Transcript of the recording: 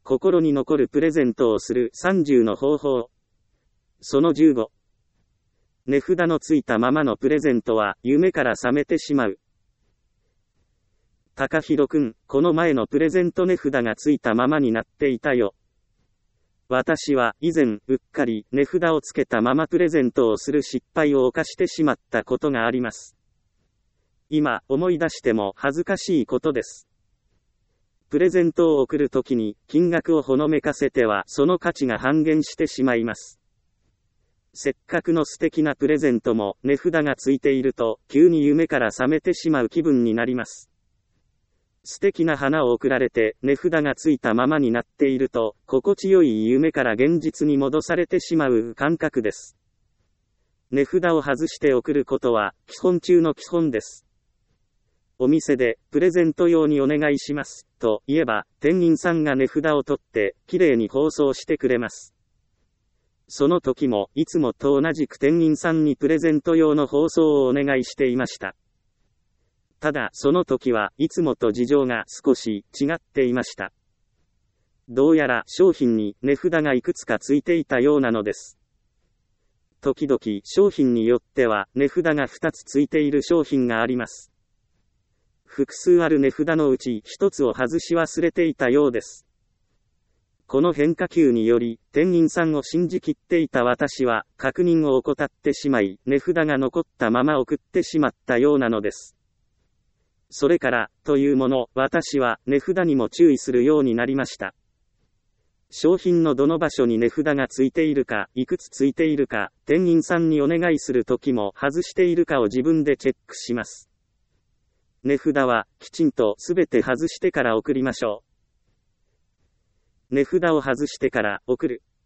心に残るプレゼントをする30の方法。その15。値札のついたままのプレゼントは夢から覚めてしまう。高弘くん、この前のプレゼント値札がついたままになっていたよ。私は以前うっかり値札をつけたままプレゼントをする失敗を犯してしまったことがあります。今思い出しても恥ずかしいことです。プレゼントを送るときに金額をほのめかせてはその価値が半減してしまいます。せっかくの素敵なプレゼントも値札がついていると急に夢から覚めてしまう気分になります。素敵な花を贈られて値札がついたままになっていると心地よい夢から現実に戻されてしまう感覚です。値札を外して送ることは基本中の基本です。お店でプレゼント用にお願いしますと言えば店員さんが値札を取ってきれいに包装してくれます。その時もいつもと同じく店員さんにプレゼント用の包装をお願いしていました。ただその時はいつもと事情が少し違っていました。どうやら商品に値札がいくつかついていたようなのです。時々商品によっては値札が2つついている商品があります。複数ある値札のうち1つを外し忘れていたようです。この変化球により店員さんを信じきっていた私は確認を怠ってしまい値札が残ったまま送ってしまったようなのです。それからというもの私は値札にも注意するようになりました。商品のどの場所に値札がついているかいくつついているか店員さんにお願いするときも外しているかを自分でチェックします。値札はきちんとすべて外してから送りましょう。値札を外してから送る。